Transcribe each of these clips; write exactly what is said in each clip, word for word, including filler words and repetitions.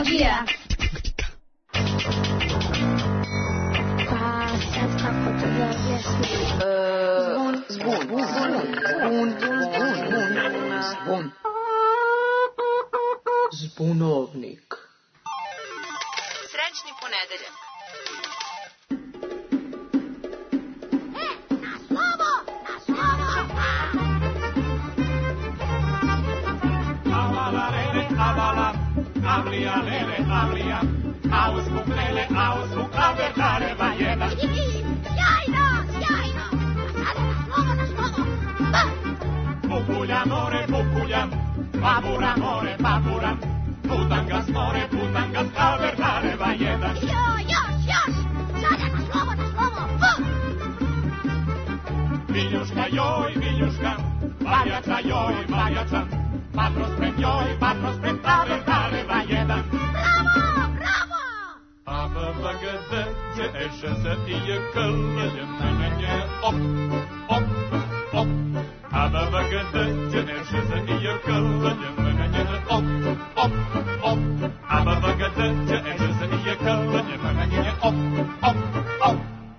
Ekologija. Pa sad kako to da objasnim? Zbun, zbun, zbun, zbun, zbun, zbun. Zbunovnik. Srećni ponedeljak. Avlija, lele, avlija, ausbuk, lele, ausbuk, a verdareva jedna. Sjajno, sjajno, a sada na slovo, na slovo. Bupulja, more, bupulja, babura, more, babura, putangas, more, putangas, a verdareva jedna. Jo, još, još, sada na slovo, na slovo. Viljuška, joj, viljuška, barjaca, joj, barjaca, patro sprem, joj, patro sprem, a verdareva jedan. Bravo, bravo! A b v g d j e š z i j k l j m n j op, op, op. A b v g d j e š z i j k l j m n j op, op, op. A b v g d j e š z i j k l j m n j op, op, op.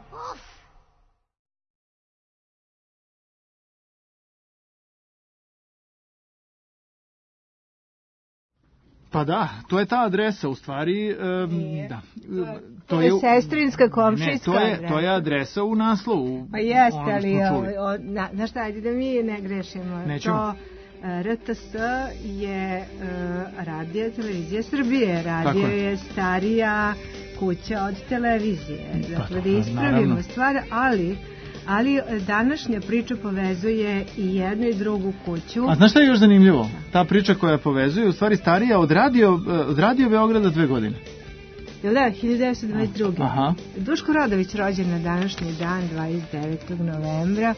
Pa da, to je ta adresa u stvari, um, da. To je sestrinska, komšijska. Ne, to je, to je adresa u naslovu. Pa jeste, ali, o, na, znaš šta, ajde da mi ne grešimo. Nećemo. To R T S je uh, Radio Televizija Srbije, radio je starija kuća od televizije. Dakle, da ispravimo stvar, ali... Ali današnja priča povezuje i jednu i drugu kuću. A znaš šta je još zanimljivo? Ta priča koja povezuje u stvari starija od radio, od radio Beograda dve godine. Jel da, hiljadu devetsto dvadeset druge. Aha. Duško Radović rođen na današnji dan, dvadeset devetog novembra.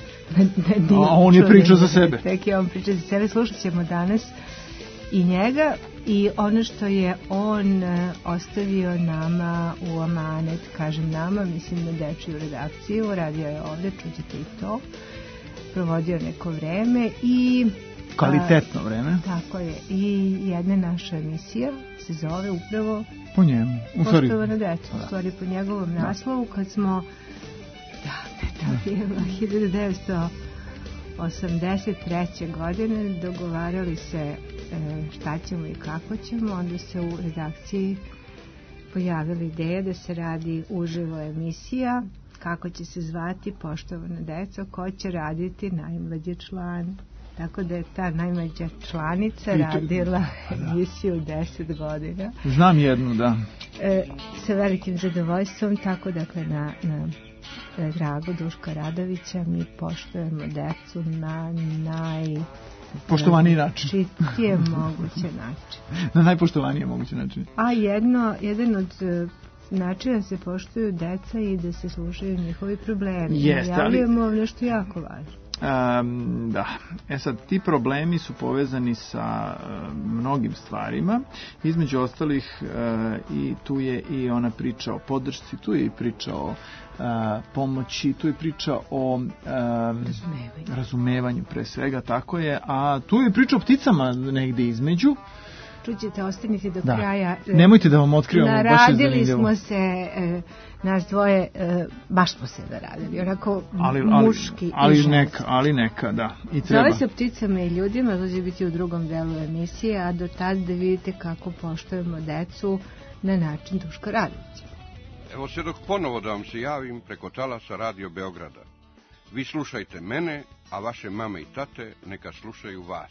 A on je pričao za sebe. Tek je on pričao za sebe, slušat ćemo danas i njega i ono što je on ostavio nama u amanet, kažem nama, mislim na dečiju redakciju, radio je ovde, čućete i to, provodio neko vreme i... Kvalitetno vreme. Tako je, i jedna naša emisija se zove upravo po njemu, u stvari Poštovana deca, u stvari po njegovom naslovu, kad smo da, to je bilo hiljadu devetsto osamdeset treće godine dogovarali se šta ćemo i kako ćemo, onda se u redakciji pojavila ideja da se radi uživo emisija, kako će se zvati Poštovana deca, ko će raditi najmlađi član. Tako da je ta najmlađa članica radila emisiju deset godina. Znam jednu, da. E, sa velikim zadovoljstvom, tako dakle na, na Drago Duška Radovića mi poštujemo decu na naj... poštovaniji način. Čitije moguće način. Na najpoštovanije moguće način. A jedno, jedan od načina se poštuju deca i da se slušaju njihovi problemi. Jeste, ali... Javljamo nešto jako važno. Um, da, e sad ti problemi su povezani sa uh, mnogim stvarima, između ostalih uh, i tu je i ona priča o podršci, tu je i priča o uh, pomoći, tu je priča o um, razumevanju. razumevanju pre svega, tako je, a tu je priča o pticama negde između. Čućete, ostanite do da. kraja. Nemojte da vam otkrivamo, baš je zanimljivo. Naradili smo se, e, nas dvoje, e, baš smo se naradili, onako ali, ali, muški ali i ženski. neka, ali neka, da, i treba. Zove se Pticama i ljudima, to će biti u drugom delu emisije, a do tad da vidite kako poštujemo decu na način Duška Radovića. Evo se dok ponovo da vam se javim preko talasa Radio Beograda. Vi slušajte mene, a vaše mame i tate neka slušaju vas.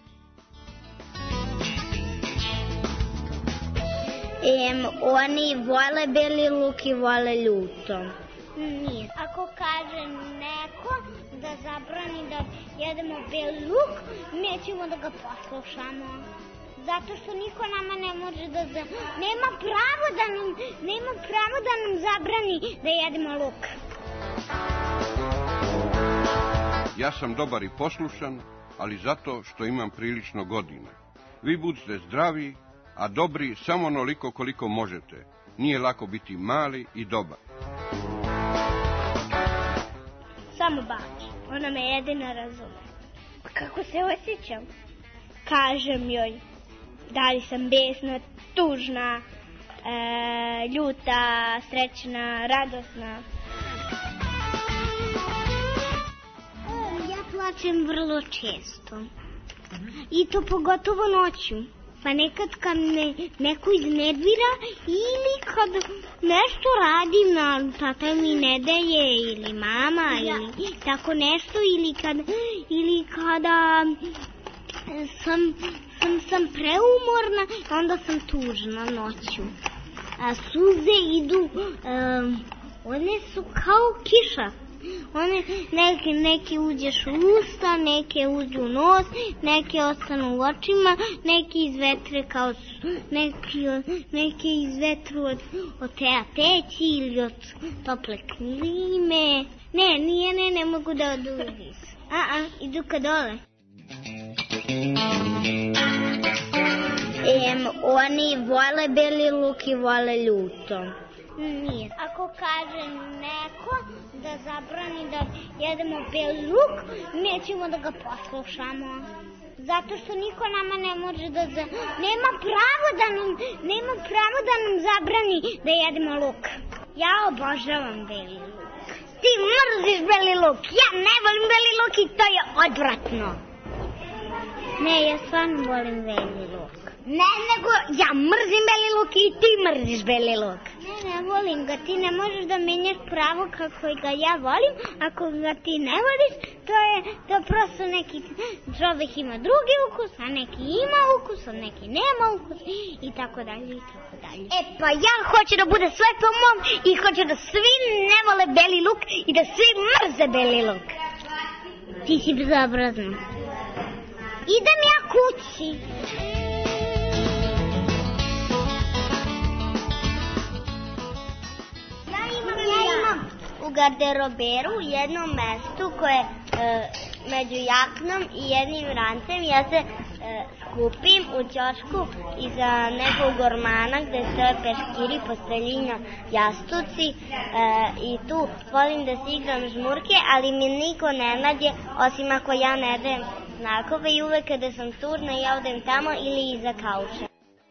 Em, oni vole beli luk i vole ljuto. Nije. Ako kaže neko da zabrani da jedemo beli luk, nećemo da ga poslušamo. Zato što niko nama ne može da... Za... Nema pravo da nam, nema pravo da nam zabrani da jedemo luk. Ja sam dobar i poslušan, ali zato što imam prilično godina. Vi budete zdravi, a dobri samo onoliko koliko možete. Nije lako biti mali i dobar. Samo baš, ona me jedina razume. Kako se osjećam? Kažem joj, Da li sam besna, tužna, e, ljuta, srećna, radosna. Ja plačem vrlo često. I to pogotovo noću. Pa nekad kad me neko iznervira ili kad nešto radim, na tata mi ne daje ili mama ili tako nešto, ili, kad, ili kada sam, sam, sam preumorna, onda sam tužna noću. A suze idu, um, one su kao kiša. One, neke, neke uđeš u usta, neke uđu u nos, neke ostanu u očima, neke izvetre kao neki, neke izvetru od, od teja teći ili od tople klime. Ne, nije, ne, ne mogu da odu iz. A, a, idu ka dole. Em, oni vole beli luk i vole ljuto. Nije. Ako kaže neko da zabrani da jedemo beli luk, nećemo da ga poslušamo. Zato što niko nama ne može da... Za... Nema pravo da nam, nema pravo da nam zabrani da jedemo luk. Ja obožavam beli luk. Ti mrziš beli luk. Ja ne volim beli luk i to je odvratno. Ne, ja stvarno volim beli luk. Ne, nego ja mrzim beli luk i ti mrziš beli luk. Ne, ne volim ga. Ti ne možeš da menjaš pravo kako ga ja volim. Ako ga ti ne voliš, to je to prosto neki čovek ima drugi ukus, a neki ima ukus, a neki nema ukus i tako dalje i tako dalje. E pa ja hoću da bude sve po mom i hoću da svi ne vole beli luk i da svi mrze beli luk. Ti si bezobrazna. Idem ja kući. U garderoberu, u jednom mestu koje je e, među jaknom i jednim rancem, ja se e, skupim u ćošku iza nekog ormana gde stoje peškiri, posteljina, jastuci e, i tu volim da se igram žmurke, ali mi niko ne nađe osim ako ja ne dajem znakove i uvek kada sam tužna ja odem tamo ili iza kauča.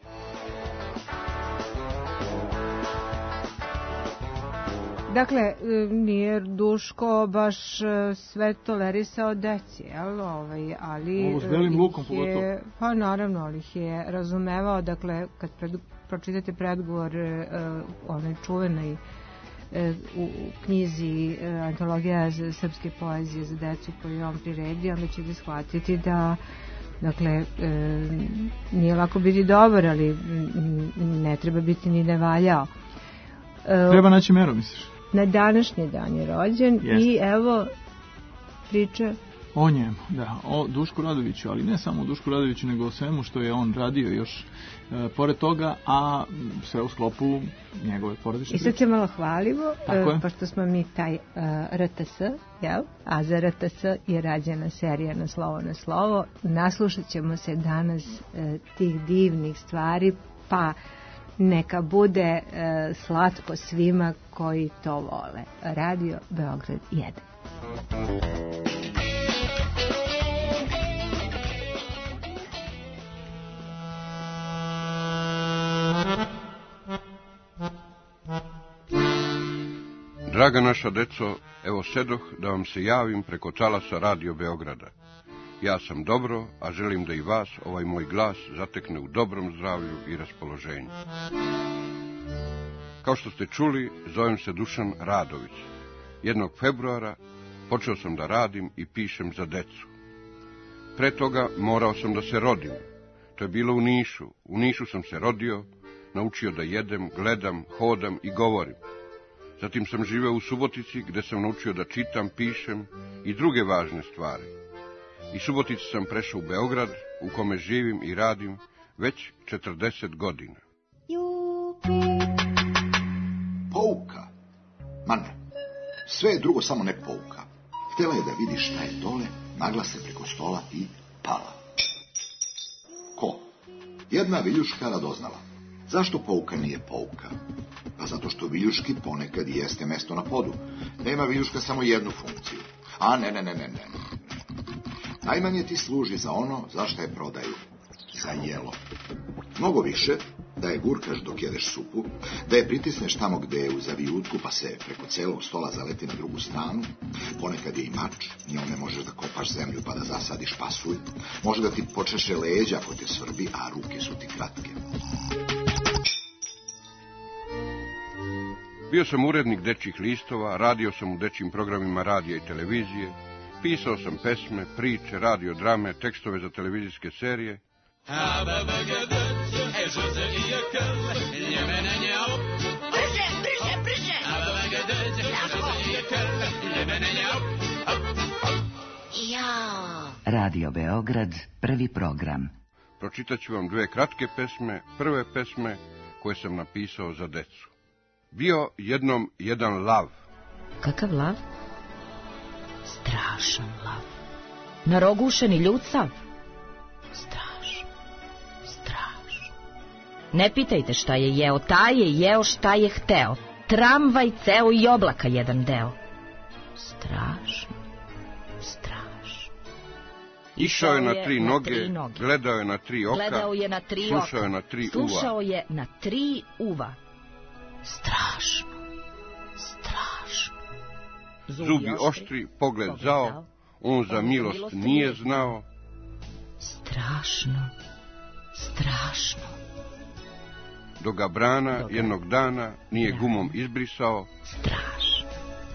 Dakle, nije Duško baš sve tolerisao deci, jel? Ovaj, ali ovo s belim lukom pogotovo. Pa naravno, ali ih je razumevao, dakle, kad pred, pročitate predgovor uh, onoj čuvenoj uh, u, u knjizi uh, Antologija za srpske poezije za decu koju je on priredio, onda ćete shvatiti da dakle, e, nije lako biti dobar, ali ne treba biti ni nevaljao. E, treba naći meru, misliš? Na današnji dan je rođen. Jest. I evo priča o njemu, da, o Dušku Radoviću, ali ne samo o Dušku Radoviću, nego o svemu što je on radio još e, pored toga, a sve u sklopu njegove porodične priče. I sad se malo hvalimo, e, pošto smo mi taj e, R T S, jel? A za R T S je rađena serija Na slovo na slovo. Naslušat ćemo se danas e, tih divnih stvari, pa neka bude e, slatko svima koji to vole. Radio Beograd jedan. Draga naša deco, evo sedoh da vam se javim preko talasa Radio Beograda. Ja sam dobro, a želim da i vas ovaj moj glas zatekne u dobrom zdravlju i raspoloženju. Kao što ste čuli, zovem se Dušan Radović. Jednog februara počeo sam da radim i pišem za decu. Pre toga morao sam da se rodim. To je bilo u Nišu. U Nišu sam se rodio, naučio da jedem, gledam, hodam i govorim. Zatim sam živeo u Subotici, gde sam naučio da čitam, pišem i druge važne stvari. Iz Subotice sam prešao u Beograd, u kome živim i radim već četrdeset godina. Pouka? Ma ne. Sve je drugo, samo ne pouka. Htjela je da vidi šta je dole, nagla se preko stola i pala. Ko? Jedna viljuška radoznala. Zašto pouka nije pouka? Pa zato što viljuški ponekad jeste mesto na podu. Nema viljuška samo jednu funkciju. A ne, ne, ne, ne, ne. Najmanje ti služi za ono za što je prodaju. za jelo. Mnogo više da je gurkaš dok jedeš supu, da je pritisneš tamo gde je u zavijutku pa se preko celog stola zaleti na drugu stranu, ponekad je i mač, njome možeš da kopaš zemlju pa da zasadiš pasulj, može da ti počeše leđa ako te svrbi, a ruke su ti kratke. Bio sam urednik dečjih listova, radio sam u dečjim programima radija i televizije, pisao sam pesme, priče, radio drame, tekstove za televizijske serije. Brže, brže, brže! Jao! Radio Beograd, prvi program. Pročitat ću vam dve kratke pesme, prve pesme koje sam napisao za decu. Bio jednom jedan lav. Kakav lav? Strašan lav. Narogušeni ljucav? Strašno, strašno. Ne pitajte šta je jeo, taj je jeo šta je hteo. Tramvaj ceo i oblaka jedan deo. Strašno, strašno. Išao je na tri noge, gledao je na tri oka, gledao je na tri slušao oka, je na tri slušao uva. je na tri uva. Strašno, strašno. Zubi oštri, pogled zao, on za milost nije znao. Strašno, strašno. Dok ga brana Dok ga jednog dana nije brana gumom izbrisao. Strašno,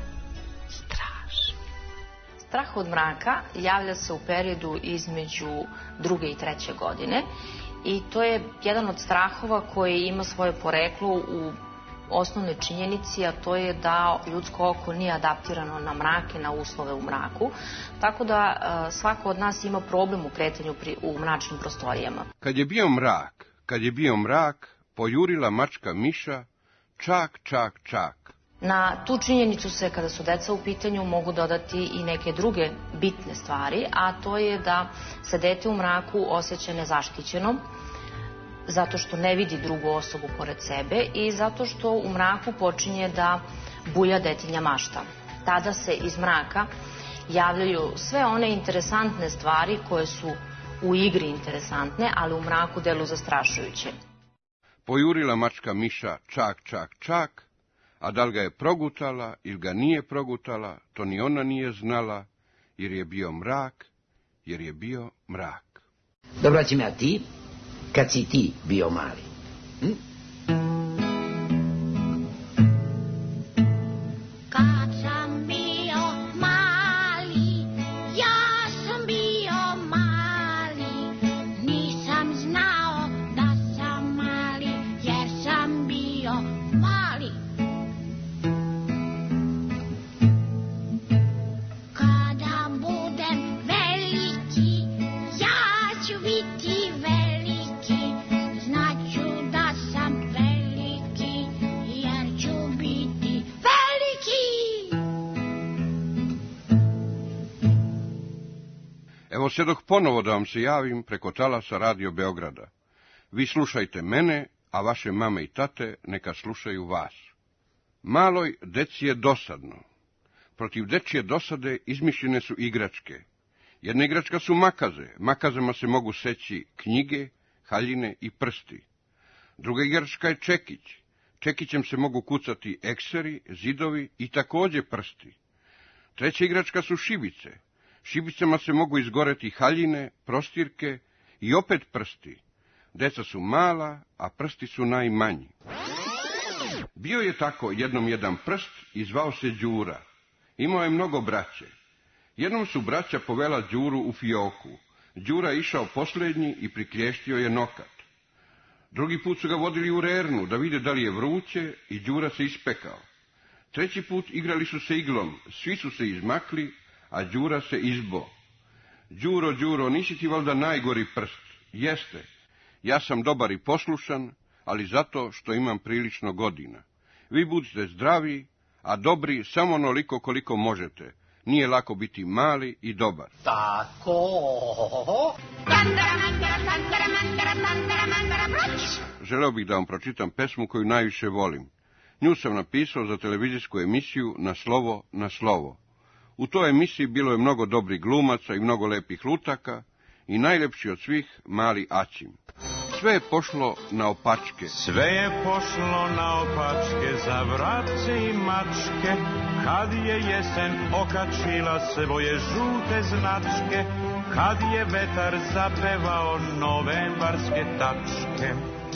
strašno. Strah od mraka javlja se u periodu između druge i treće godine i to je jedan od strahova koji ima svoje poreklo u osnovnoj činjenici, a to je da ljudsko oko nije adaptirano na mrake, na uslove u mraku, tako da e, svako od nas ima problem u kretanju pri, u mračnim prostorijama. Kad je bio mrak, kad je bio mrak, pojurila mačka miša, čak, čak, čak. Na tu činjenicu se, kada su deca u pitanju, mogu dodati i neke druge bitne stvari, a to je da se dete u mraku osjeća nezaštićeno, zato što ne vidi drugu osobu pored sebe i zato što u mraku počinje da buja detinja mašta. Tada se iz mraka javljaju sve one interesantne stvari koje su u igri interesantne, ali u mraku deluju zastrašujuće. Pojurila mačka miša, čak, čak, čak, a da li ga je progutala ili ga nije progutala, to ni ona nije znala, jer je bio mrak, jer je bio mrak. Dobro, ćemo ja ti, kad si ti bio mali. Hm? Kad sam bio mali, ja sam bio mali, nisam znao da sam mali, jer sam bio mali. Kada budem veliki, ja ću biti veliki, znaću da sam veliki, jer ću biti veliki. Evo se dok ponovo da vam se javim preko talasa Radio Beograda. Vi slušajte mene, a vaše mame i tate neka slušaju vas. Maloj deci je dosadno. Protiv dečije dosade izmišljene su igračke. Jedna igračka su makaze, makazama se mogu seći knjige, haljine i prsti. Druga igračka je čekić, čekićem se mogu kucati ekseri, zidovi i takođe prsti. Treća igračka su šibice, šibicama se mogu izgoreti haljine, prostirke i opet prsti. Deca su mala, a prsti su najmanji. Bio je tako jednom jedan prst i zvao se Đura. Imao je mnogo braće. Jednom su braća povela Đuru u fioku. Đura je išao posljednji i priklješćio je nokat. Drugi put su ga vodili u rernu da vide da li je vruće i Đura se ispekao. Treći put igrali su se iglom, svi su se izmakli, a Đura se izbo. Đuro, Đuro, nisi ti valjda najgori prst? Jeste. Ja sam dobar i poslušan, ali zato što imam prilično godina. Vi budite zdravi, a dobri samo onoliko koliko možete. Nije lako biti mali i dobar. Tako. Želeo bih da vam pročitam pesmu koju najviše volim. Nju sam napisao za televizijsku emisiju Na slovo, na slovo. U toj emisiji bilo je mnogo dobrih glumaca i mnogo lepih lutaka i najljepši od svih, mali Aćim. Sve je pošlo naopačke. Sve je pošlo naopačke za vrapce i mačke, kad je jesen okačila svoje žute značke, kad je vetar zapevao novembarske tačke.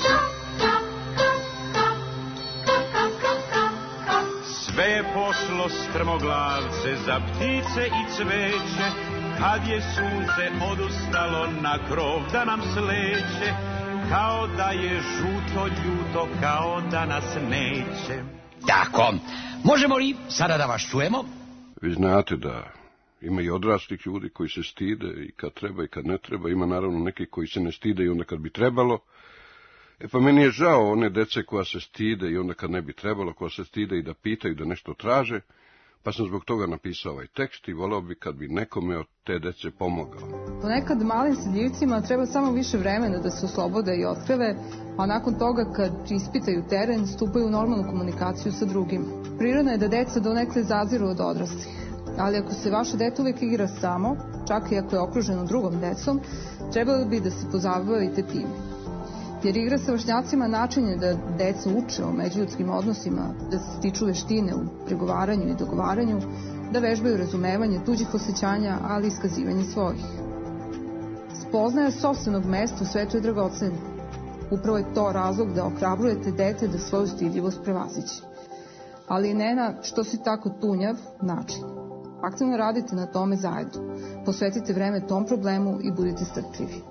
Sve je pošlo strmoglavce za ptice i cveće, kad je sunce odustalo na krov da nam sleće, kao da je žuto ljuto, kao da nas neće. Tako, možemo li sada da vas čujemo? Vi znate da ima i odraslih ljudi koji se stide i kad treba i kad ne treba, ima naravno neki koji se ne stide i onda kad bi trebalo. E pa meni je žao one dece koja se stide i onda kad ne bi trebalo, koja se stide i da pitaju, da nešto traže, pa sam zbog toga napisao ovaj tekst i voleo bi kad bi nekome od te dece pomogao. Ponekad malim sredljivcima treba samo više vremena da se oslobode i otkreve, a nakon toga kad ispitaju teren, stupaju u normalnu komunikaciju sa drugima. Prirodno je da deca donekle zaziru od odraslih, ali ako se vaše dete uvijek igra samo, čak i ako je okruženo drugom decom, trebalo bi da se pozabavite time. Jer igra sa vršnjacima način je da deca uče o međuljudskim odnosima, da se stiču veštine u pregovaranju i dogovaranju, da vežbaju razumevanje tuđih osjećanja, ali i iskazivanje svojih. Spoznaja sopstvenog mesta u svetu je dragocena. Upravo je to razlog da ohrabrujete dete da svoju stidljivost prevaziće. Ali ne na što si tako tunjav način. Aktivno radite na tome zajedno. Posvetite vreme tom problemu i budite strpljivi.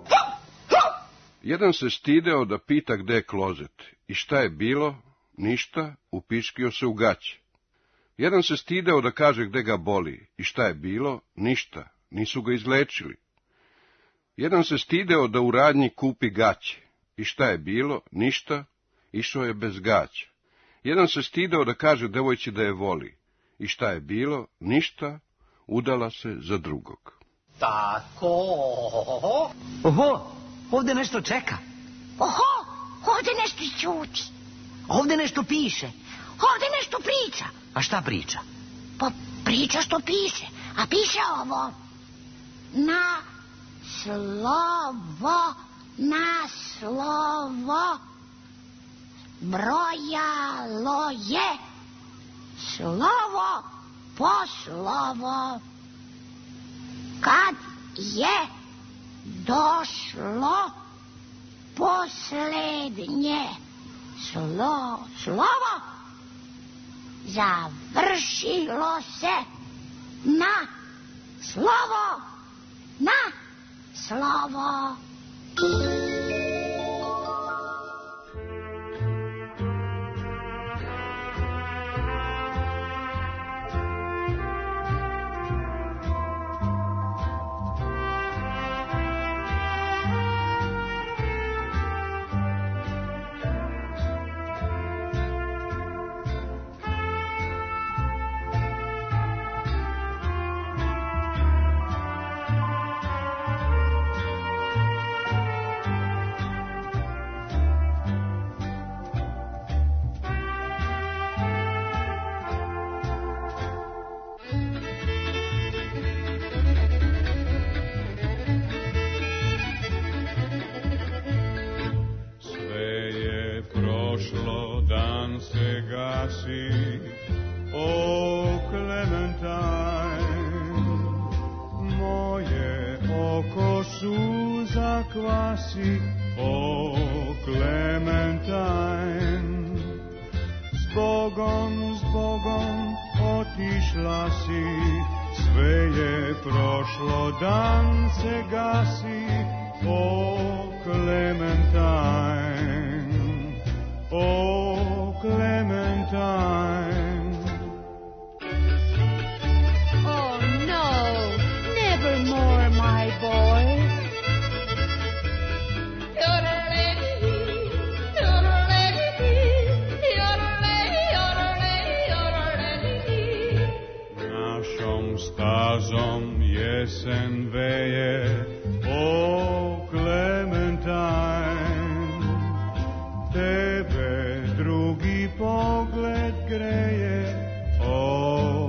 Jedan se stideo da pita gde je klozet i šta je bilo, ništa, upiškio se u gaće. Jedan se stideo da kaže gde ga boli i šta je bilo, ništa, nisu ga izlečili. Jedan se stideo da u radnji kupi gaće i šta je bilo, ništa, išao je bez gaća. Jedan se stideo da kaže devojci da je voli i šta je bilo, ništa, udala se za drugog. Tako, oho, ovde nešto čeka. Oho, ovde nešto ćuti. Ovde nešto piše. Ovde nešto priča. A šta priča? Pa priča što piše. A piše ovo. Na slovo, na slovo, brojalo je slovo po slovo. Kad je došlo poslednje slo, slovo, završilo se na slovo, na slovo.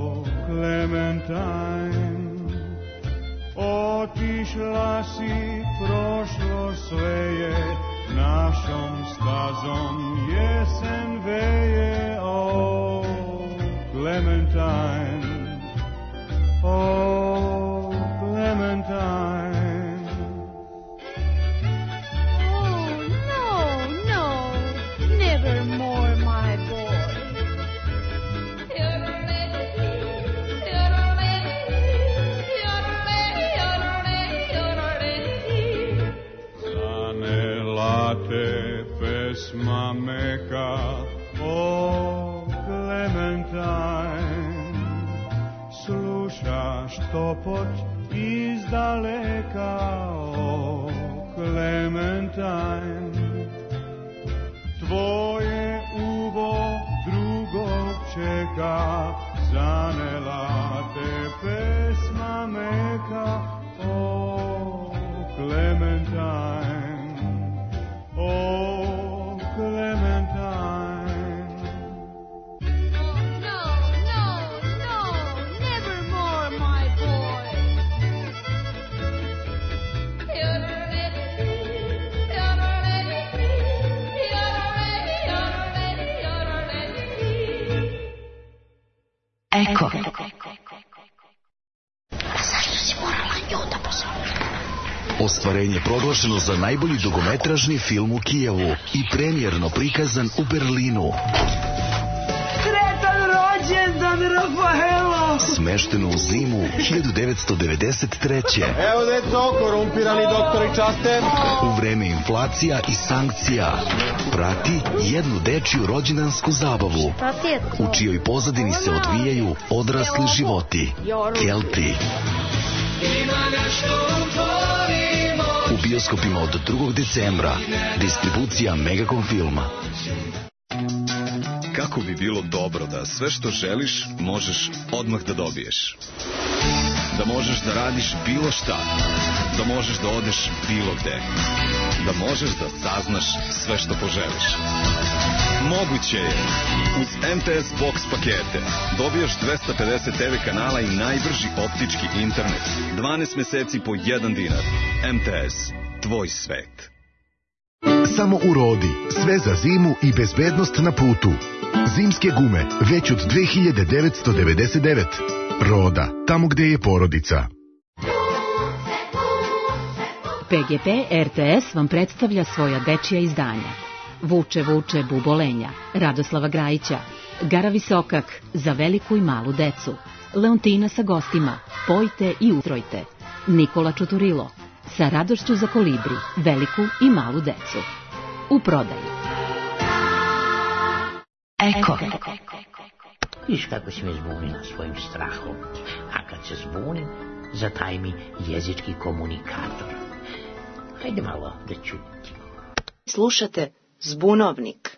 Otišla si pesma meka, o Clementine. Slušaš topot iz daleka, o Clementine. Tvoje uvo drugog čeka, zanela te pesma meka, o Clementine. O Clementine. No, no, no, nevermore, my boy. Eko. Zašto si morala nju da pozoveš? Ostvarenje proglašeno za najbolji dugometražni film u Kijevu i premijerno prikazan u Berlinu. Sretan rođendan, Rafaelo! Smešteno u zimu hiljadu devetsto devedeset treće. Evo deco, korumpirani doktori časte. U vreme inflacija i sankcija prati jednu dečiju rođendansku zabavu u čijoj pozadini se odvijaju odrasli životi. Kelpi. U bioskopima od drugog decembra. Distribucija Megacom filma. Kako bi bilo dobro da sve što želiš možeš odmah da dobiješ. Da možeš da radiš bilo šta. Da možeš da odeš bilo gde. Da možeš da saznaš sve što poželiš. Moguće je. Uz M T S Box pakete dobijaš dvesta pedeset te ve kanala i najbrži optički internet. dvanaest meseci po jedan dinar. M T S. Tvoj svet. Samo u Rodi. Sve za zimu i bezbednost na putu. Zimske gume već od dve hiljade devetsto devedeset devet. Roda. Tamo gde je porodica. P G P R T S vam predstavlja svoja dečija izdanja. Vuče, vuče, bubolenja, Radoslava Grajića, Gara Visokak, za veliku i malu decu, Leontina sa gostima, Pojte i utrojte, Nikola Čuturilo, sa radošću za kolibri, veliku i malu decu. U prodaju. Eko. Viš kako si me zbunila svojim strahom, a kad se zbunim, zataj mi jezički komunikator. Hajde malo da čutim. Slušate Zbunovnik.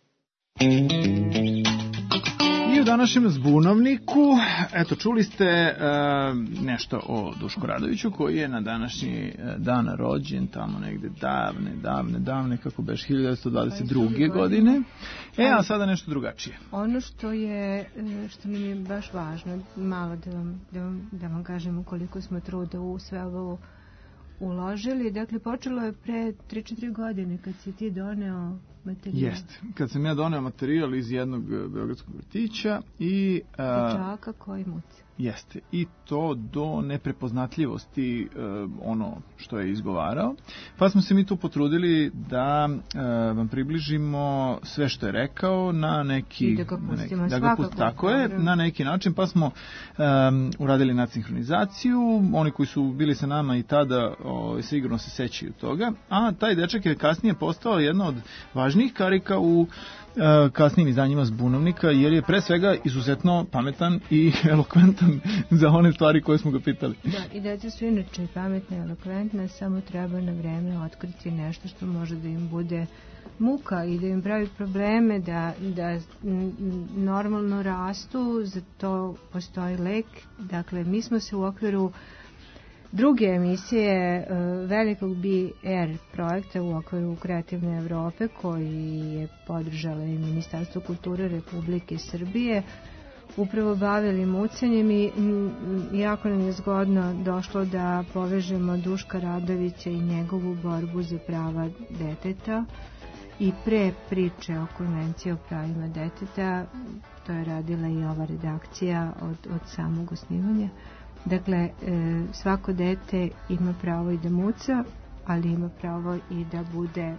I u današnjem Zbunovniku, eto, čuli ste e, nešto o Dušku Radoviću, koji je na današnji dan rođen, tamo negde davne, davne, davne, kako beš, hiljadu devetsto dvadeset druge godine. E, a sada nešto drugačije. Ono što je, što mi je baš važno, malo da vam, da vam, da vam kažem koliko smo truda u sve ovo uložili. Dakle, počelo je pre tri četiri godine kad si ti doneo materijal. Jeste. Kad sam ja doneo materijal iz jednog beogradskog vrtića i... Dečaka koji muci. Jeste. I to do neprepoznatljivosti uh, ono što je izgovarao. Pa smo se mi tu potrudili da uh, vam približimo sve što je rekao na neki... I da ga pustimo. Na neki, da ga pustimo. Tako je, na neki način. Pa smo um, uradili nadsinhronizaciju. Oni koji su bili sa nama i tada o, sigurno se sećaju toga. A taj dečak je kasnije postao jedna od važnijih karika u kasnijim izdanjima Zbunovnika, jer je pre svega izuzetno pametan i elokventan za one stvari koje smo ga pitali. Da, i deca su inače pametne i elokventne, samo treba na vreme otkriti nešto što može da im bude muka i da im pravi probleme, da, da normalno rastu, za to postoji lek. Dakle, mi smo se u okviru druge emisije velikog B R projekta u okviru Kreativne Evrope, koji je podržala i Ministarstvo kulture Republike Srbije, upravo bavili mucanjem i jako nam je zgodno došlo da povežemo Duška Radovića i njegovu borbu za prava deteta. I pre priče o konvenciji o pravima deteta, to je radila i ova redakcija od, od samog osnivanja. Dakle, svako dete ima pravo i da muca, ali ima pravo i da bude,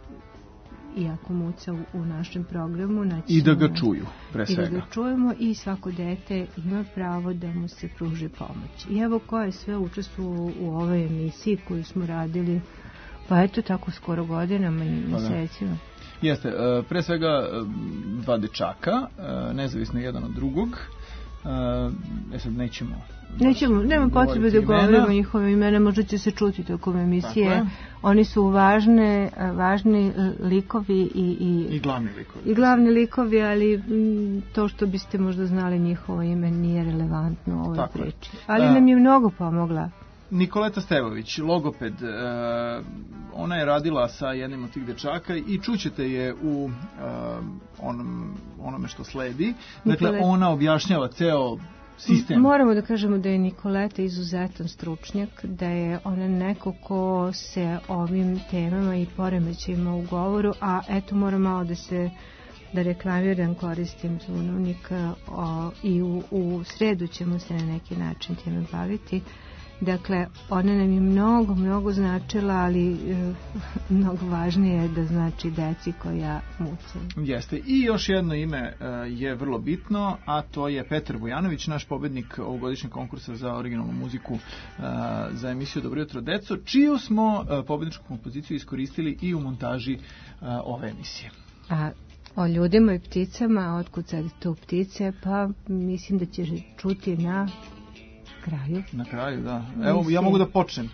iako muca u, u našem programu. I da ga čuju, pre svega. I da ga čujemo i svako dete ima pravo da mu se pruži pomoć. I evo ko je sve učestvovao u ovoj emisiji koju smo radili, pa eto tako skoro godinama i mesecima. Jeste, e, pre svega e, dva dečaka, e, nezavisno jedan od drugog. E sad nećemo... Nećemo, nema potrebe da govorimo njihove imena, možda će se čuti tokom emisije. Oni su važne, važni likovi i, i, I glavni likovi. I glavni likovi, ali m, to što biste možda znali njihovo ime nije relevantno u ovoj priči. Ali nam je mnogo pomogla. Nikoleta Stevović, logoped, e, ona je radila sa jednim od tih dečaka i čućete je u e, onom, onome što sledi. Dakle, Nikoleta. Ona objašnjava ceo sistem. Moramo da kažemo da je Nikoleta izuzetan stručnjak, da je ona neko ko se ovim temama i poremećajima u govoru, a eto moram malo da se da reklamiram, koristim Zbunovnika o, i u, u sredu ćemo se na neki način time baviti. Dakle, ona nam je mnogo, mnogo značila, ali e, mnogo važnije je da znači deci koja mucaju. Jeste. I još jedno ime e, je vrlo bitno, a to je Petar Vujanović, naš pobednik ovogodišnjeg konkursa za originalnu muziku e, za emisiju Dobro jutro deco, čiju smo e, pobedničku kompoziciju iskoristili i u montaži e, ove emisije. A o ljudima i pticama, otkud sad tu ptice, pa mislim da će čuti na kraju. Na kraju, da. Evo, mislim, ja mogu da počnem.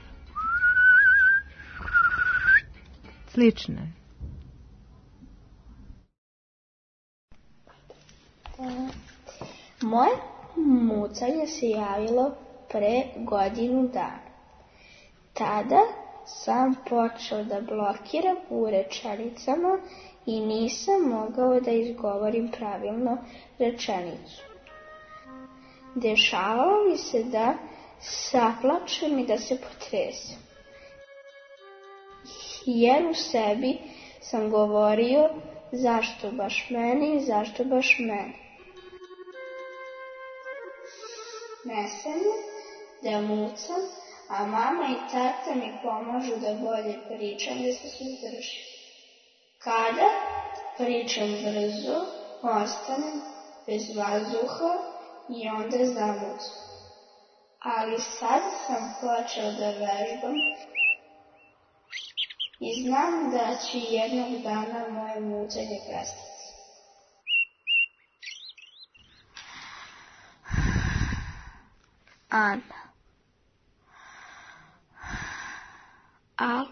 Slično je. Moje mucanje se javilo pre godinu dana. Tada sam počeo da blokiram u rečenicama i nisam mogao da izgovorim pravilno rečenicu. Dešavalo mi se da saplačem i da se potresem. Jer u sebi sam govorio zašto baš meni i zašto baš meni. Nesanje da mucam, a mama i tata mi pomažu da bolje pričam, da se suzdržim. Kada pričam brzo, ostanem bez vazduha i onda zamucam. Ali sad sam počeo da vežbam i znam da će jednog dana moje mucanje prestati. Ana. Alo.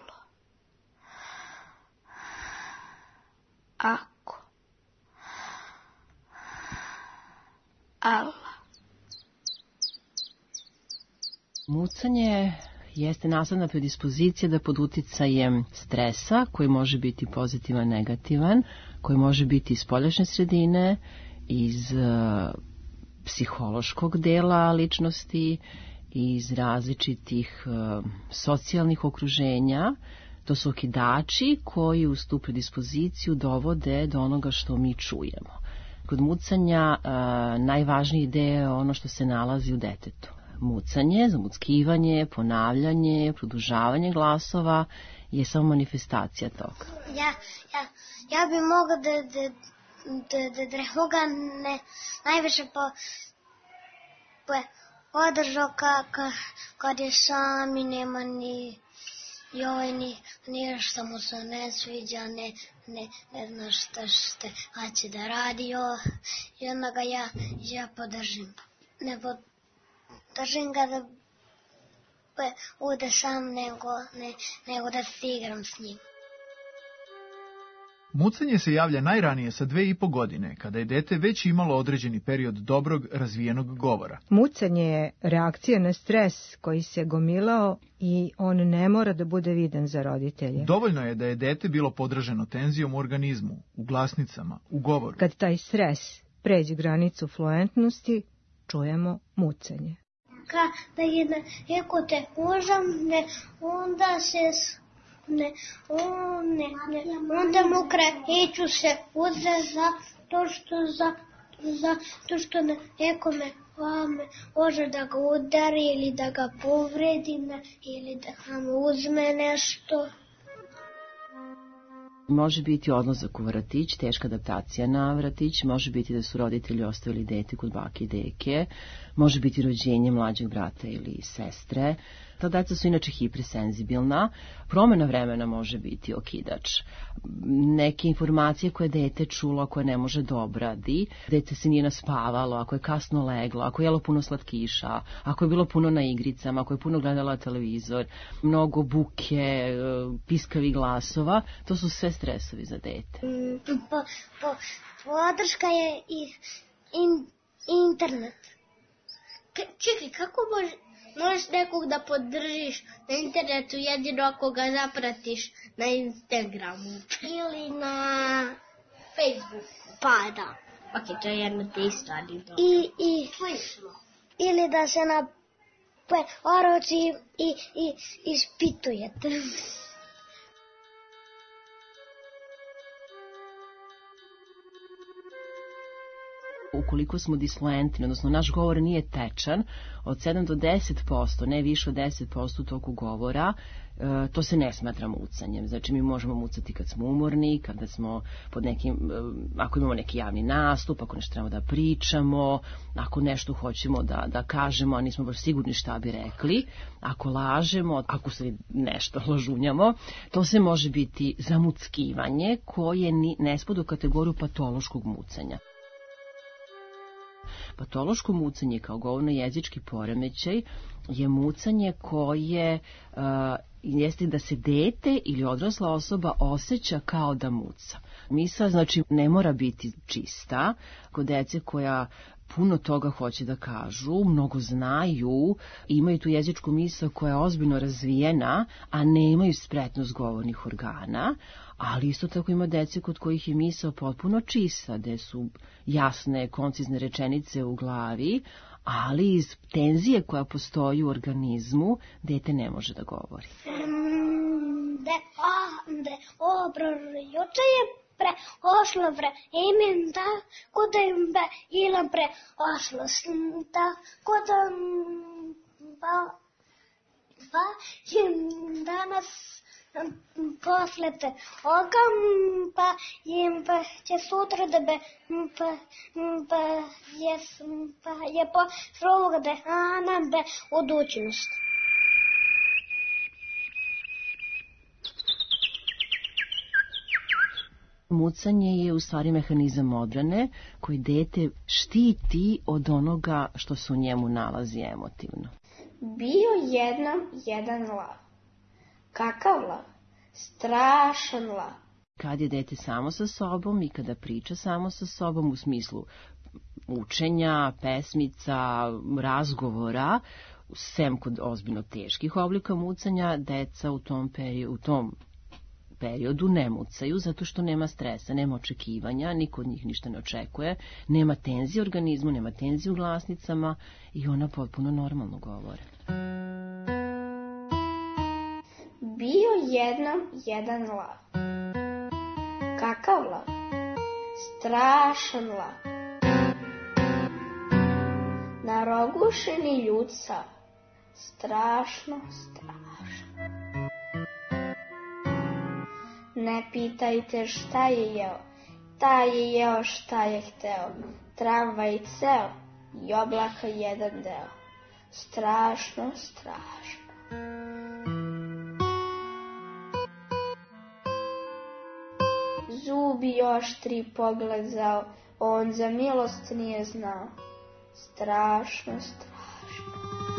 Ako. Alo. Mucanje jeste nasledna predispozicija da pod uticajem stresa, koji može biti pozitivan, negativan, koji može biti iz spoljašnje sredine, iz uh, psihološkog dela ličnosti, iz različitih uh, socijalnih okruženja. To su okidači koji uz tu predispoziciju dovode do onoga što mi čujemo. Kod mucanja uh, najvažniji deo je ono što se nalazi u detetu. Mucanje, zamuckivanje, ponavljanje, produžavanje glasova je samo manifestacija toga. Ja, ja, ja bi mogla da, da, da, da, da moga ne, najviše po, po održao ka, ka, kad je sam i nema ni joj, ni, ni što mu se ne sviđa, ne, ne, ne zna šta, šta hoće da radi, jo, i onda ga ja, ja podržim. Ne podržim. Držim ga da bude sam nego, ne, nego da se igram s njim. Mucanje se javlja najranije sa dve i po godine, kada je dete već imalo određeni period dobrog, razvijenog govora. Mucanje je reakcija na stres koji se gomilao i on ne mora da bude vidan za roditelje. Dovoljno je da je dete bilo podraženo tenzijom u organizmu, u glasnicama, u govoru. Kad taj stres pređe granicu fluentnosti, čujemo mucanje. Kada je neko te užam, ne, onda se ne, on, ne, ne, onda mu kreću se uze za to što za, za to što ne, nekome me može da ga udari ili da ga povredi ne, ili da mu uzme nešto. Može biti odlazak u vratić, teška adaptacija na vratić, može biti da su roditelji ostavili dete kod bake i deke, može biti rođenje mlađeg brata ili sestre, Ta deca su inače hipersenzibilna, promena vremena može biti okidač. Neke informacije koje dete čulo, koje ne može da obradi, dete se nije naspavalo, ako je kasno leglo, ako je jelo puno slatkiša, ako je bilo puno na igricama, ako je puno gledala televizor, mnogo buke, piskavih glasova, to su sve stresovi za dete. Po, po, podrška je i in, internet. K čekaj, kako može, možeš nekog da podržiš na internetu jedino ako ga zapratiš na Instagramu ili na Facebooku? Pa da. Ok, to je jedno te isto, ali dobro. I, i, ili da se na oroci i, i ispitujete. Ukoliko smo disfluentni, odnosno naš govor nije tečan, od sedam do deset posto, ne više od deset posto u toku govora, to se ne smatra mucanjem. Znači mi možemo mucati kad smo umorni, kada smo pod nekim, ako imamo neki javni nastup, ako nešto trebamo da pričamo, ako nešto hoćemo da, da kažemo, a nismo baš sigurni šta bi rekli, ako lažemo, ako se nešto lažunjamo, to se može biti zamuckivanje koje ne spada u kategoriju patološkog mucanja. Patološko mucanje kao govorno-jezički poremećaj je mucanje koje uh, jeste da se dete ili odrasla osoba osjeća kao da muca. Misao znači ne mora biti čista. Kod dece koja puno toga hoće da kažu, mnogo znaju, imaju tu jezičku misao koja je ozbiljno razvijena, a nemaju spretnost govornih organa, ali isto tako ima dece kod kojih je misao potpuno čista, gde su jasne, koncizne rečenice u glavi, ali iz tenzije koja postoji u organizmu, dete ne može da govori. De, a, de, obro, juče je pre, ošlo vre, imen da, kuda im be, ilam pre, ošlo da, kuda, ba, ba, im danas, posle te ogam, pa im pa će sutra da be, pa, pa, jes, pa je po srovoga da ana be udućnost. Mucanje je u stvari mehanizam odbrane koji dete štiti od onoga što se u njemu nalazi emotivno. Bio jednom jedan lav. Kakav lav? Strašan lav. Kad je dete samo sa sobom i kada priča samo sa sobom u smislu učenja, pesmica, razgovora, sem kod ozbiljno teških oblika mucanja, deca u tom periodu, u tom periodu ne mucaju zato što nema stresa, nema očekivanja, niko od njih ništa ne očekuje, nema tenzije u organizmu, nema tenzije u glasnicama i ona potpuno normalno govore. Bio jednom jedan lav. Kakav lav? Strašan lav. Narogušeni ljudca. Strašno, strašno. Ne pitajte šta je jeo, taj je jeo šta je hteo, tramvaj ceo i oblaka jedan deo. Strašno, strašno. Zubi oštri pogled zao, on za milost nije znao. Strašno, strašno.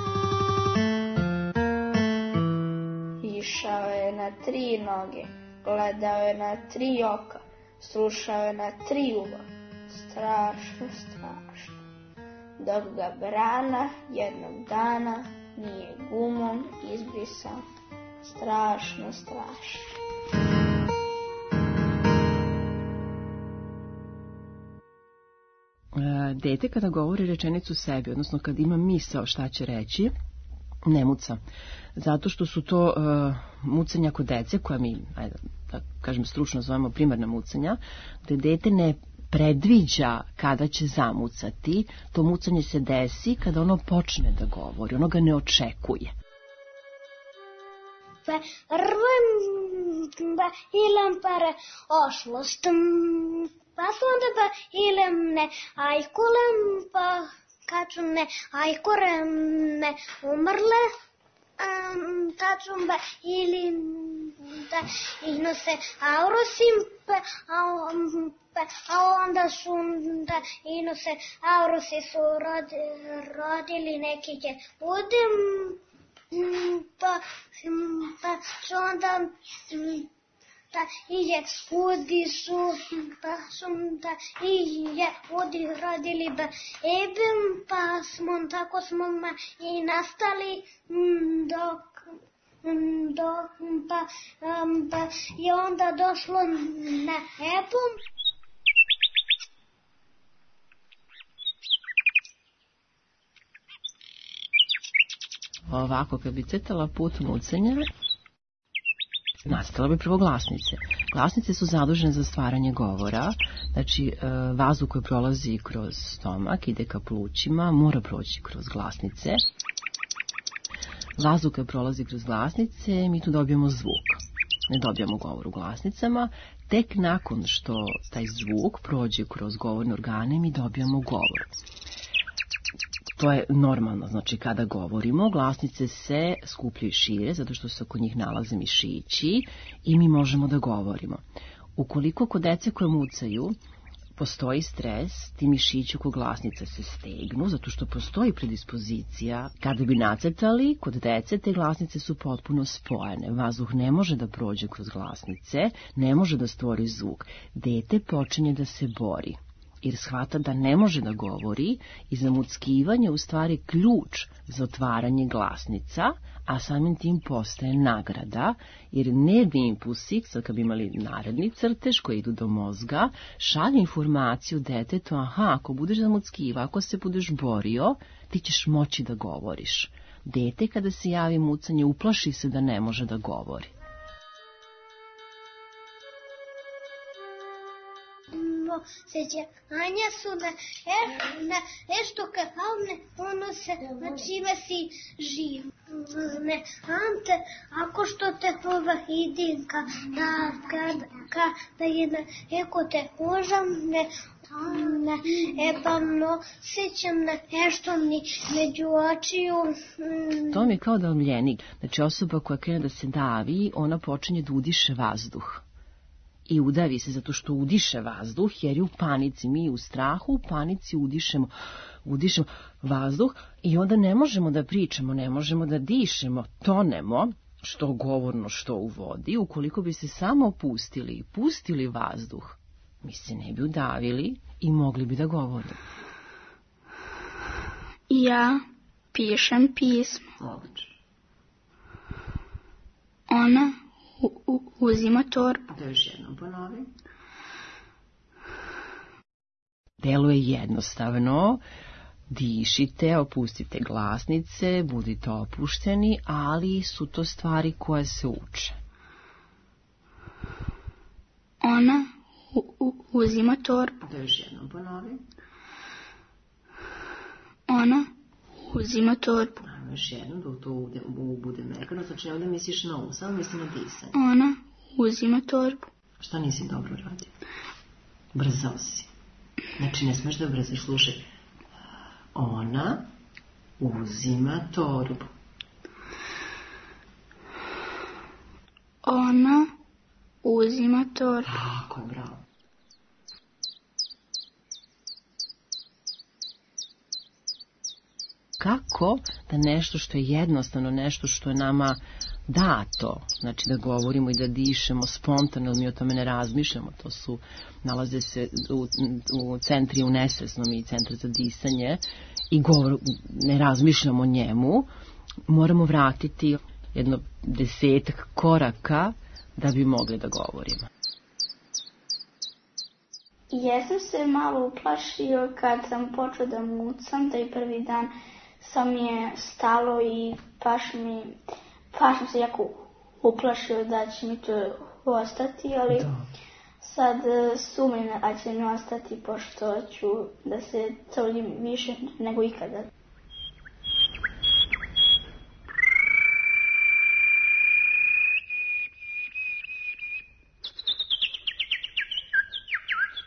Išao je na tri noge, gledao je na tri oka, slušao je na tri uva. Strašno, strašno. Dok ga brana jednog dana nije gumom izbrisao. Strašno, strašno. Dete kada govori rečenicu sebi, odnosno kad ima misao šta će reći, ne muca. Zato što su to uh, mucanja kod dece, koja mi, ajde, da kažem stručno zovemo primarna mucanja, gde dete ne predviđa kada će zamucati, to mucanje se desi kada ono počne da govori, ono ga ne očekuje. Pa rvem ba ilam para ošlost, pa su onda ba ilam ne ajkulem, pa kaču ne ajkurem ne umrle, um, tačumba ili da inose aurosimpe, a, um, a onda su da inose aurosi su rod, rodili neki ljudi, pa, pa su onda da je ljudi su pa su da je ljudi rodili bebe, pa smo tako smo i nastali dok do pa, um, pa je onda došlo na Ebu. Ovako, kad bi crtala put mucanja, nastala bi prvo glasnice. Glasnice su zadužene za stvaranje govora, znači vazduh koji prolazi kroz stomak, ide ka plućima, mora proći kroz glasnice. Vazduh koji prolazi kroz glasnice, mi tu dobijamo zvuk. Ne dobijamo govor u glasnicama, tek nakon što taj zvuk prođe kroz govorne organe, mi dobijamo govor. To je normalno, znači kada govorimo, glasnice se skupljaju i šire, zato što se oko njih nalaze mišići i mi možemo da govorimo. Ukoliko kod dece koje mucaju postoji stres, ti mišići oko glasnica se stegnu, zato što postoji predispozicija. Kada bi nacrtali, kod dece te glasnice su potpuno spojene. Vazduh ne može da prođe kroz glasnice, ne može da stvori zvuk. Dete počinje da se bori, jer shvata da ne može da govori i zamuckivanje u stvari ključ za otvaranje glasnica, a samim tim postaje nagrada, jer nervni impulsi, sad kad bi imali naredni crtež koji idu do mozga, šalju informaciju detetu, aha, ako budeš zamuckiva, ako se budeš borio, ti ćeš moći da govoriš. Dete kada se javi mucanje uplaši se da ne može da govori. Sećanja su na, na nešto kao ono se načiva si živ. Ne, ante, ako što te ova idi, ka, da, ka, ka, da je na, eko te možem, ne, ne, e pa no, sećam na nešto mi među očiju. Mm. To mi je kao davljenik, znači osoba koja krene da se davi, ona počinje da udiše vazduh. I udavi se zato što udiše vazduh, jer je u panici. Mi u strahu, u panici udišemo, udišemo vazduh i onda ne možemo da pričamo, ne možemo da dišemo, tonemo, što govorno, što u vodi. Ukoliko bi se samo opustili i pustili vazduh, mi se ne bi udavili i mogli bi da govorimo. Ja pišem pismo. Odlično. Ona U, u, uzima torbu. Da još jednom ponovim. Deluje jednostavno. Dišite, opustite glasnice, budite opušteni, ali su to stvari koje se uče. Ona u, u, uzima torbu. Da još jednom ponovim. Ona uzima torbu. Ajmo još jednom, da to bude, bude mekano, znači ne ovdje misliš na um, samo misli na disanje. Ona uzima torbu. Šta nisi dobro radio? Brzao si. Znači ne smeš da brzaš, slušaj. Ona uzima torbu. Ona uzima torbu. Tako je, bravo. Kako da nešto što je jednostavno, nešto što je nama dato, znači da govorimo i da dišemo spontano, mi o tome ne razmišljamo, to su, nalaze se u, u centri u nesvesnom i centru za disanje i govor, ne razmišljamo o njemu, moramo vratiti jedno desetak koraka da bi mogli da govorimo. Jesam se malo uplašio kad sam počeo da mucam, taj prvi dan sam je stalo i baš mi, baš sam se jako uplašio da će mi to ostati, ali da. Sad sumim da će mi ostati pošto ću da se trudim više nego ikada.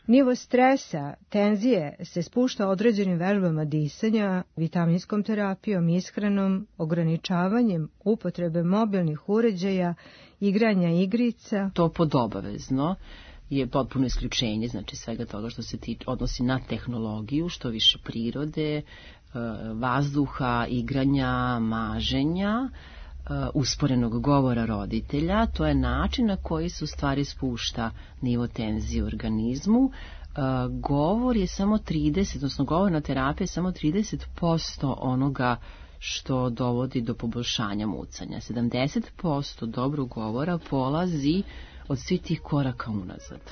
Nivo stresa, tenzije se spušta određenim vežbama disanja, vitaminskom terapijom, ishranom, ograničavanjem upotrebe mobilnih uređaja, igranja igrica. To podobavezno je potpuno isključenje, znači svega toga što se tiče, odnosi na tehnologiju, što više prirode, vazduha, igranja, maženja, usporenog govora roditelja. To je način na koji se u stvari spušta nivo tenzije u organizmu. Govor je samo trideset, odnosno govorna terapija je samo trideset posto onoga što dovodi do poboljšanja mucanja. sedamdeset posto dobrog govora polazi od svih tih koraka unazad.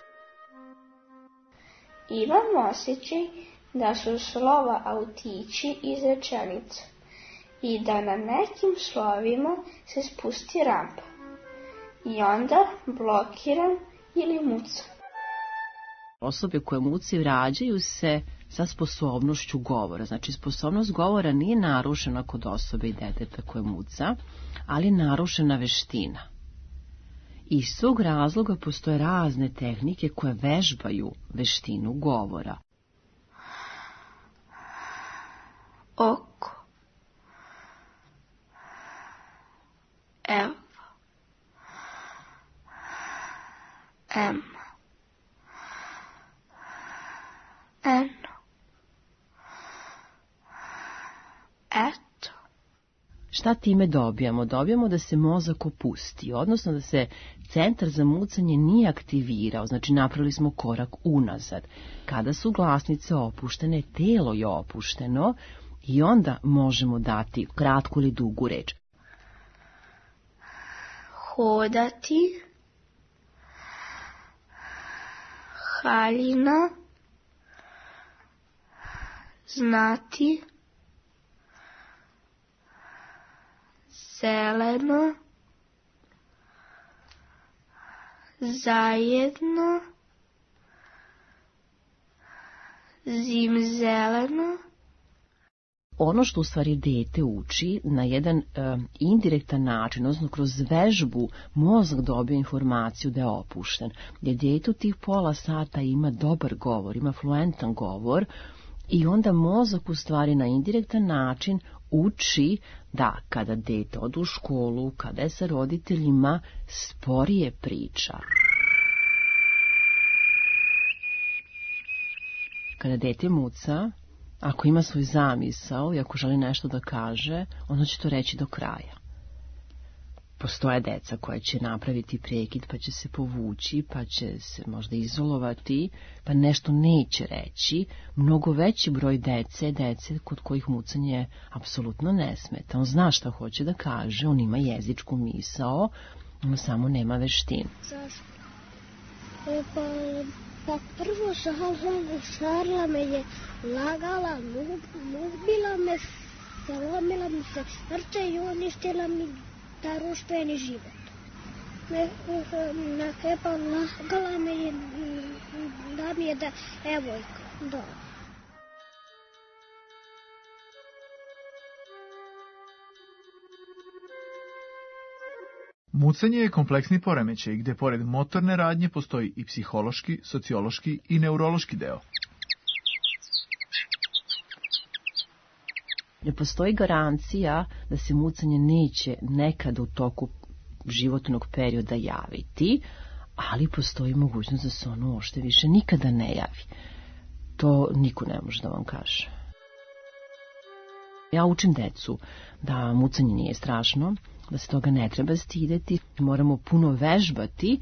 Imam osjećaj da su slova autići iz rečenice i da na nekim slovima se spusti rampa i onda blokiram ili mucam. Osobe koje mucaju rađaju se sa sposobnošću govora. Znači, sposobnost govora nije narušena kod osobe i deteta koje muca, ali je narušena veština. Iz tog razloga postoje razne tehnike koje vežbaju veštinu govora. Oko. Evo. Em. Eno. Eto. Šta time dobijamo? Dobijamo da se mozak opusti, odnosno da se centar za mucanje nije aktivirao, znači napravili smo korak unazad. Kada su glasnice opuštene, telo je opušteno i onda možemo dati kratku ili dugu reč. Hodati, haljina, znati, zeleno, zajedno, zimzeleno. Ono što u stvari dete uči na jedan e, indirektan način, odnosno kroz vežbu, mozak dobije informaciju da je opušten. Jer dete u tih pola sata ima dobar govor, ima fluentan govor i onda mozak u stvari na indirektan način uči da kada dete ode u školu, kada je sa roditeljima, sporije priča. Kada dete muca, ako ima svoj zamisao i ako želi nešto da kaže, ono će to reći do kraja. Postoje deca koja će napraviti prekid, pa će se povući, pa će se možda izolovati, pa nešto neće reći. Mnogo veći broj dece, dece kod kojih mucanje apsolutno ne smeta. On zna šta hoće da kaže, on ima jezičku misao, on samo nema veštinu. Zašto? E, pa, pa prvo Šarla me je lagala, nubila me, zalomila mi se srce i uništila mi društveni život. Me, na kraju lagala me je da mi je da evojka. Da. Mucanje je kompleksni poremećaj gde pored motorne radnje postoji i psihološki, sociološki i neurološki deo. Ne postoji garancija da se mucanje neće nekada u toku životnog perioda javiti, ali postoji mogućnost da se ono uopšte više nikada ne javi. To niko ne može da vam kaže. Ja učim decu da mucanje nije strašno, da se toga ne treba stideti, moramo puno vežbati.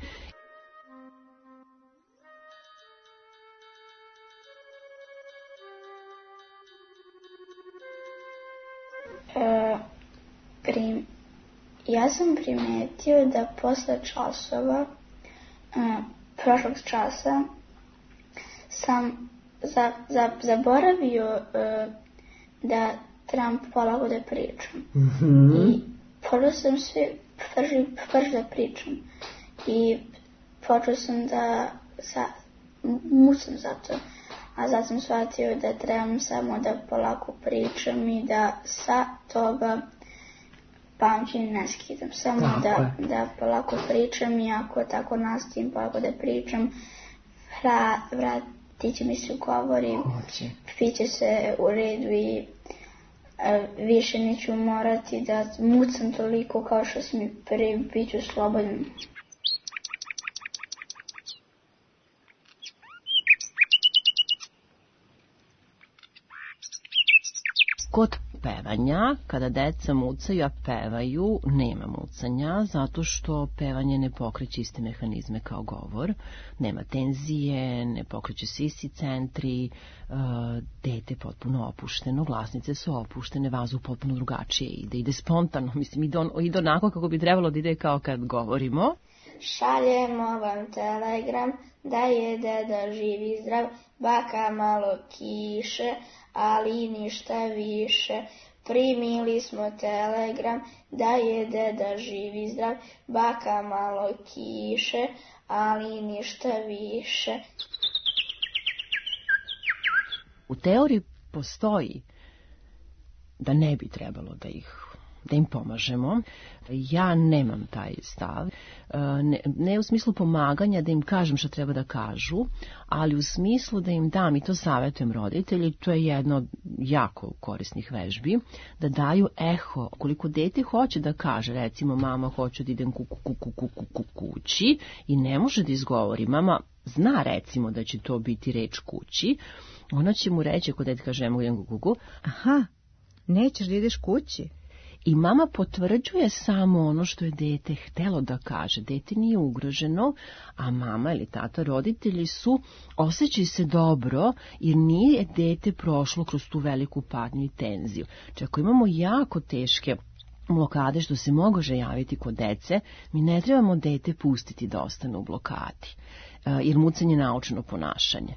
E, prim, ja sam primetio da posle časova, e, prošlog časa, sam za, za, zaboravio e, da trebam polako da pričam. Mm-hmm. I počeo sam sve prži, prži da pričam. I počeo sam da sa, mucam zato. A zato sam shvatio da trebam samo da polako pričam i da sa toga pamćenje ne skidam. Samo da, da polako pričam i ako tako nastavim polako da pričam, vra, vrat, tiće mi se govori, piće se u redu i a, više neću morati da mucam toliko kao što sam mi prvi, bit ću slobodna. Kod pevanja, kada deca mucaju, a pevaju, nema mucanja, zato što pevanje ne pokreće iste mehanizme kao govor. Nema tenzije, ne pokreće se isti centri, uh, dete je potpuno opušteno, glasnice su opuštene, vazduh potpuno drugačije ide, ide spontano, mislim, ide, on, ide onako kako bi trebalo da ide kao kad govorimo. Šaljemo vam telegram da je deda živ i zdrav, baka malo kiše, ali ništa više. Primili smo telegram da je deda živ i zdrav, baka malo kiše, ali ništa više. U teoriji postoji da ne bi trebalo da ih da im pomažemo. Ja nemam taj stav. Ne, ne u smislu pomaganja da im kažem što treba da kažu, ali u smislu da im dam, i to savjetujem roditelji, to je jedno od jako korisnih vežbi, da daju eho. Koliko dete hoće da kaže, recimo mama hoću da idem kuku, kuku, kuku, kuku, kući i ne može da izgovori, mama zna recimo da će to biti reč kući, ona će mu reći, ako dete kaže, idem kuku, kuku, aha, nećeš da ideš kući? I mama potvrđuje samo ono što je dete htelo da kaže. Dete nije ugroženo, a mama ili tata, roditelji su, osjećaju se dobro, jer nije dete prošlo kroz tu veliku patnju i tenziju. Čak ako imamo jako teške blokade što se može javiti kod dece, mi ne trebamo dete pustiti da ostane u blokadi, jer mucanje je naučno ponašanje.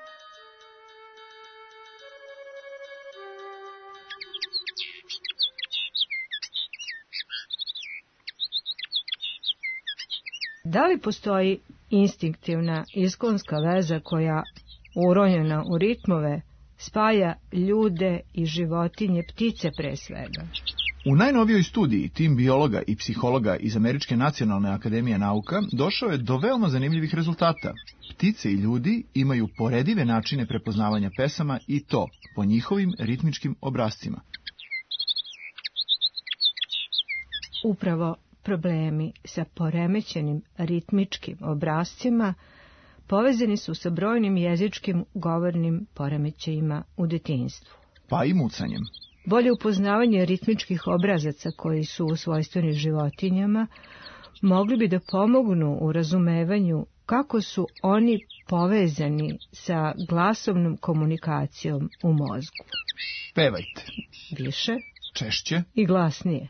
Da li postoji instinktivna iskonska veza koja, uronjena u ritmove, spaja ljude i životinje, ptice pre svega? U najnovijoj studiji tim biologa i psihologa iz Američke nacionalne akademije nauka došao je do veoma zanimljivih rezultata. Ptice i ljudi imaju poredive načine prepoznavanja pesama i to po njihovim ritmičkim obrascima. Upravo problemi sa poremećenim ritmičkim obrascima povezani su sa brojnim jezičkim govornim poremećajima u detinjstvu. Pa i mucanjem. Bolje upoznavanje ritmičkih obrazaca koji su svojstveni životinjama mogli bi da pomognu u razumevanju kako su oni povezani sa glasovnom komunikacijom u mozgu. Pevajte. Više. Češće. I glasnije.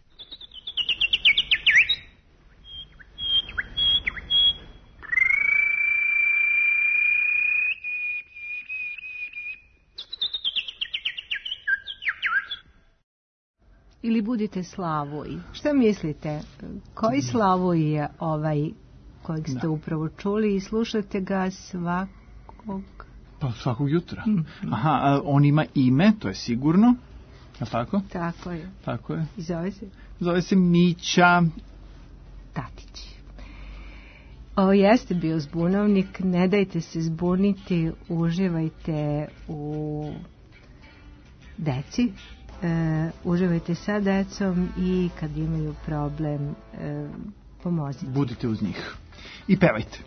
Ili budite Slavoj. Šta mislite? Koji Slavoj je ovaj kojeg ste da. upravo čuli i slušate ga svakog... Pa svakog jutra. Mm. Aha, on ima ime, to je sigurno. A tako? Tako je. Tako je. I zove se? Zove se Mića Tatić. Ovo jeste bio zbunovnik, ne dajte se zbuniti, uživajte u deci. Uh, uživajte sa decom i kad imaju problem uh, pomozite. Budite uz njih i pevajte.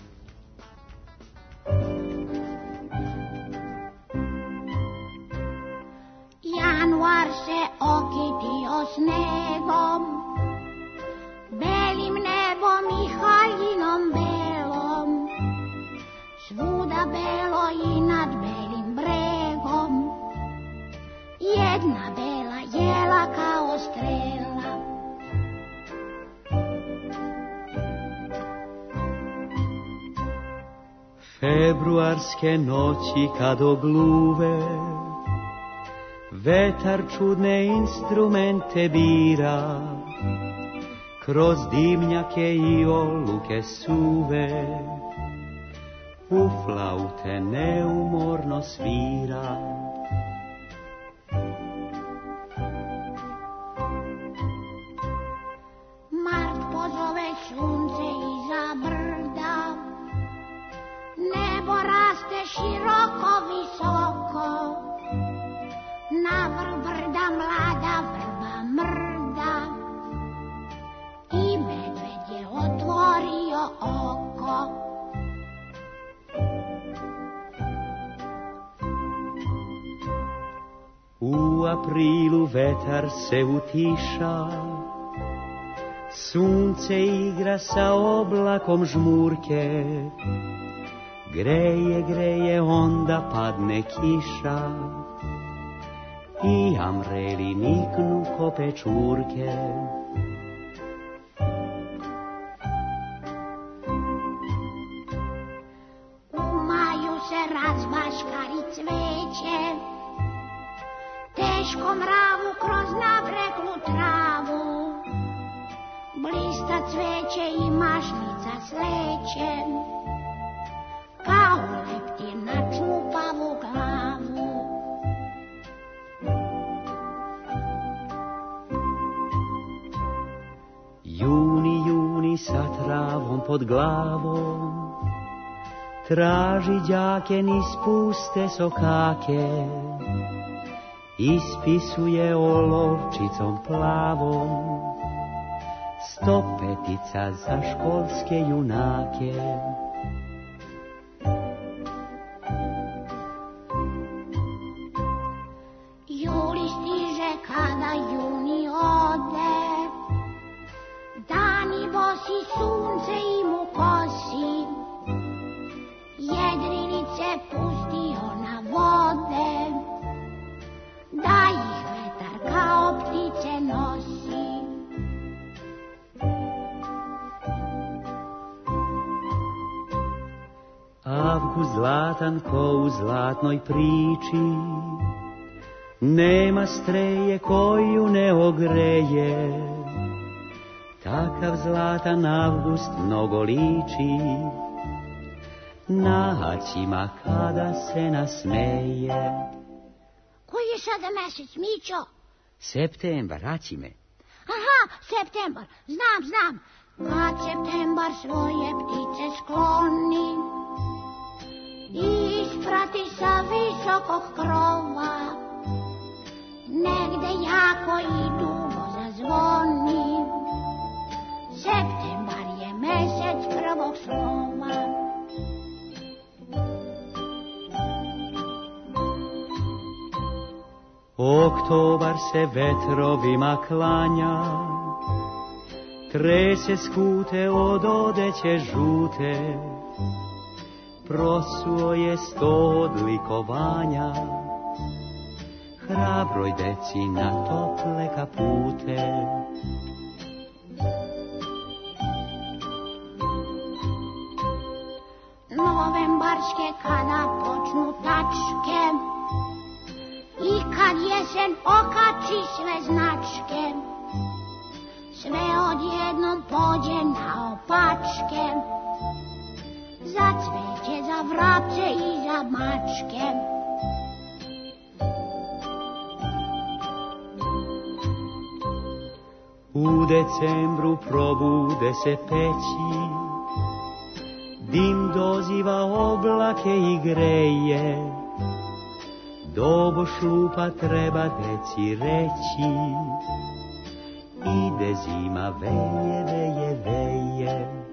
Januar se okitio snegom, belim nebom i haljinom belom, svuda belo i nad belim bregom. Jedna bela jela kao strela. Februarske noći kad ogluve, vetar čudne instrumente bira, kroz dimnjake i oluke suve, u flaute neumorno svira. Široko aprilu vetar se utiša, sunce igra sa oblakom žmurke, greje, greje, onda padne kiša i amreli niknu ko pečurke. Razbaškari cveće, teško mravu kroz nabreklu travu, blista cveće i mašnica sleće, kao leptir na čupavu glavu. Juni, juni sa travom pod glavom, traži đake niz puste sokake, ispisuje olovčicom plavom stopetica za školske junake. Juli stiže kada juni ode, dani bosi, sunce i mu kosi, jedrilice pustio na vode, da ih vetar kao ptice nosi. Avgust zlatan ko u zlatnoj priči, nema streje koju ne ogreje, takav zlatan avgust mnogo liči na haćima kada se nasmeje. Koji je sada mesec, Mićo? Septembar, haćime. Aha, septembar, znam, znam. Kad septembar svoje ptice skloni i isprati sa visokog krova, negde jako i dugo zazvoni. Septembar je mesec prvog slova. Oktobar se vetrovima klanja, trese skute od odeće žute, prosuo je sto odlikovanja, hrabroj deci na tople kapute. Novembarske kada počnu tačke i kad jesen okači sve značke, sve odjednom pođe naopačke, za cveće, za vrapce i za mačke. U decembru probude se peći, dim doziva oblake i greje, dobo šlupa treba deci reći, ide zima, veje, veje, veje.